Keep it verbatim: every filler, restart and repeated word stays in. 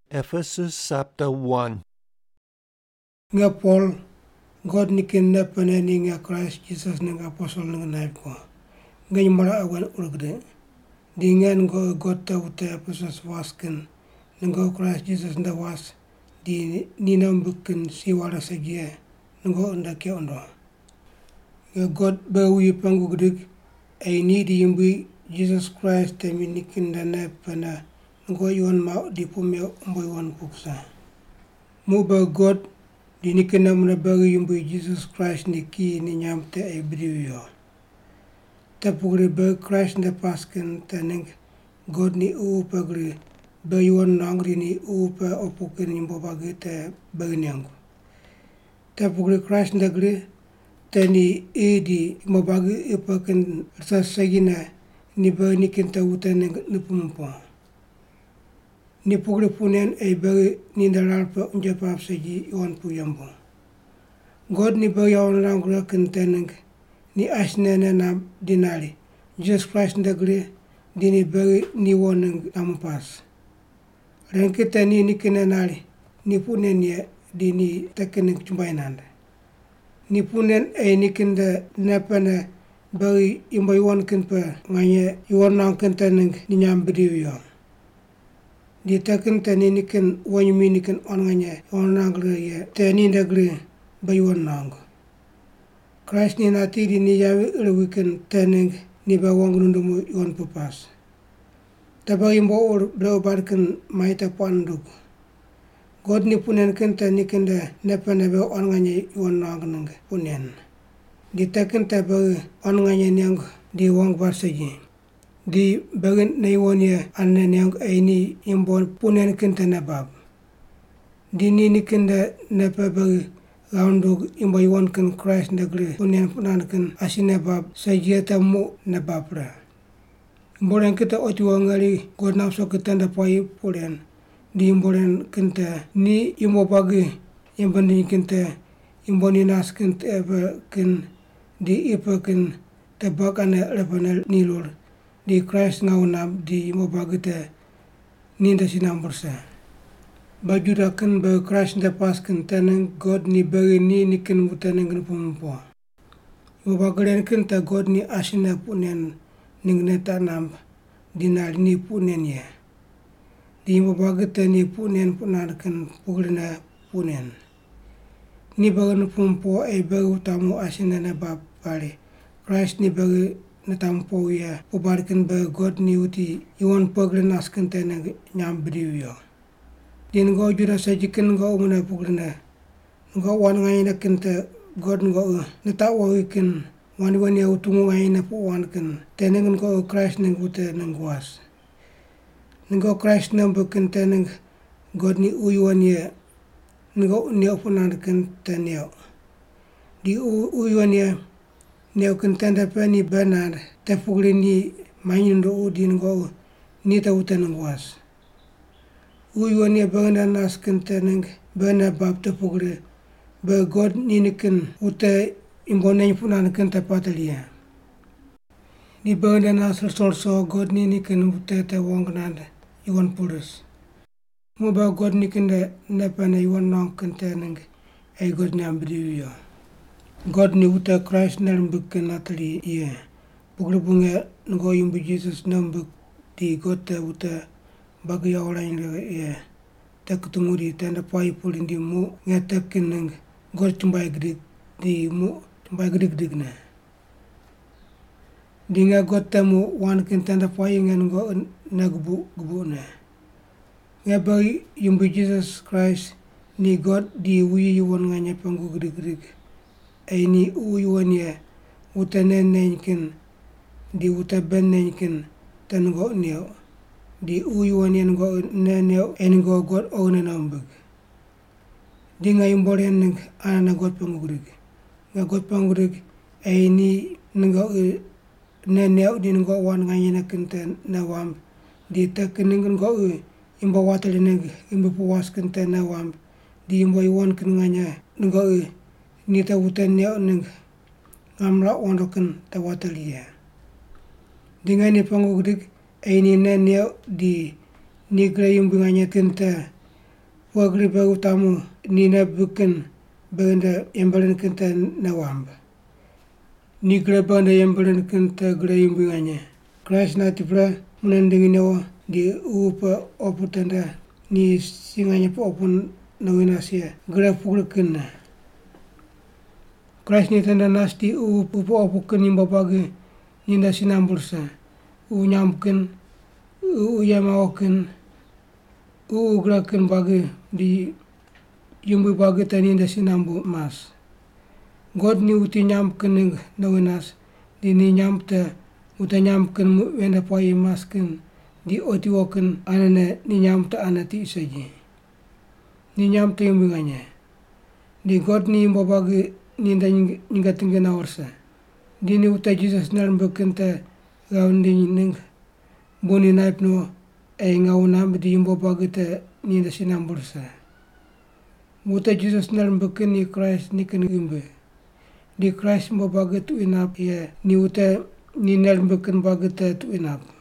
Ephesus chapter one. Nga Paul, God ni kin na panani nga Christ Jesus nga apostle nga naib ko. Nga mara awan urgde. Di ngan go God ta uta Ephesus wasken. Nga Christ Jesus nda was. Di ninam bukin siwara sagia. Nga unda ke ondo. Nga God bawi pangu gdig. Ay ni di yimbi Jesus Christ ta minikin da na pana. Nga yon ma di pumya umboy wan puksa. Mu ba God di ni kena muna bagi yumbu Jesus Christ ni ki ni nyamte ay briyo. Tapugri bagi Christ na pasken taneng God ni uu pagri bagi wan nangri ni uu pa opukin yumbu bagi ta bagi nyangu. Tapugri Christ na gri tani e di mabagi ipakin sasagina ni bagi ni kinta utan ni pumpa. Ni pugri punen ay bagi ni dalal pa unja pa sagi iwan pu yambo. God ni bagi awan lang gura kenteneng ni asna na na dinari. Jesus Christ ndagri di ni bagi ni waneng ampas. Ren kita ni ni kenanari ni punen ya di ni takeneng cumbainanda. Ni punen ay ni kenda napana bagi imbay wan kenpa nganya iwan lang kenteneng ni nyambri yo. Di takin tani nikin wanyumi nikin onnganya onangre ya tani ndagre bayuan nang. Christ ni nati di ni yawe lewikin tani ni bawang nundumu yon pupas. Tabagi mbo or blau barkin maita panduk. God ni punen kin tani kinda nepa nebe onnganya yon nang nang punen. Di takin tabagi onnganya nyang di wang barsagi. Di bagin na iwan ya anna niyang ay ni imbon punen kinta na bab. Di ni ni kinda na pabagi gaundog imba iwan kin Christ na gri punen punan kin asina bab sa jeta mo na babra. Imboren kita otiwa ngali God napso kita na pay pulen. Di imboren kinta ni imbo bagi imban ni kinta imbon inas kinta eba kin di ipa kin tabak ana lepanel nilor. Di Christ ngaunam di mabagita ninda sinam bersa. Baju dakan bagi Christ nda pasken taneng God ni bagi ni niken mutaneng gen pumpo. Mabagaren ken ta God ni asina punen ningne tanam dinal ni punen ya. Di mabagita ni punen punan ken puglina punen. Ni bagan pumpo ay bagi utamu asina na bab pare. Christ ni bagi natampo ya pabarikan ba God ni uti iwan pagrin askan tena nyam briyo. Din go jura sajikan go umuna pugrina. Go wan ngai na kenta God go natawa ikin wan wan ya utungu ngai na pu wan kan tena go Christ nang uta nang was. Ngo Christ nang bukan tena God ni uyuan ya ngo ni opunan kan tena. Di uyuan ya neo kentanda pa ni banar ta pugli ni mayundo udin go ni ta utanang was. Uyuan ya bangana nas kentanang bana bab ta pugli ba God ni niken uta imbonay punan kenta patalia. Ni bangana nas solso God ni niken uta ta wangnan iwan pulus. Mo ba God ni kenda napana iwan nang kentanang ay God na ambriyo. God ni uta Christ nambuk natali iya. Pugli bunga ngo yumbi Jesus nambuk di God ta uta bagi orang iya. Ta kutunguri tanda pai pulin di mu ngatakin nang God tumbai gedig di mu tumbai gedig gedig na. Di nga God ta mu wan kin tanda pai ngan ngo nagbu gbu na. Nga bagi yumbi Jesus Christ ni God di wi yuwan nga panggu gedig gedig. Ay ni uyuan ya utanen nenkin di utaben nenkin tango niyo di uyuan yan go nenyo en go God ona nambag di nga imboren nang ana God pangurig nga God pangurig ay ni ngo nenyo di ngo wan nga yana kinten na wam di takening go imba watali nang imba puwas kinten na wam di imba iwan kin nga nya ngo ni ta utan niya nang ngamla ondokan ta watalia. Dengan ni pangugdik ay ni na niya di ni grayong binganya kenta Puagri bagu tamu nina bukan baganda yambalan kenta nawamba. Ni gra banda yambalan kenta gra yumbinganya. Christ na tipra munandingin nawa di upa oputanda ni singanya po opun nawinasia gra puglakin. Christ ni tanda nasti upa opukan yimbabagi ninda sinambursa. Unyamkan, uyamawakan, uugrakan bagi di yumbu bagi tani ninda sinambu mas. God ni uti nyamkan ning nawinas di ni nyamta uta nyamkan wenda poi maskan di oti wakan anane ni nyamta anati isaji. Ni nyamta yumbinganya. Di God ni yimbabagi ninda nyingatingin awarsa. Di ni uta Jesus narmbakan ta gaun di ning boni naip no ay ngawunam di yimbabagi ta ninda sinambursa. Uta Jesus narmbakan ni Christ ni kan yumbe. Di Christ yimbabagi tu inap ya ni uta ni narmbakan bagi ta tu inap.